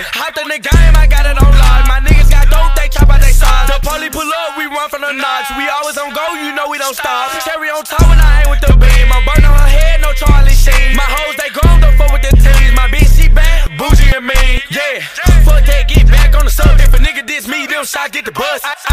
Hopped in the game, I got it on lock. My niggas got dope, they chop out they sides. The police pull up, we run from the knots. We always on go, you know we don't stop. Cherry on top when I ain't with the beam. I'm burning her head, no Charlie Sheen. My hoes, they grown, don't fuck with the teens. My bitch, she bad, bougie and mean. Yeah, fuck that, get back on the sub. If a nigga diss me, them shots get the bus.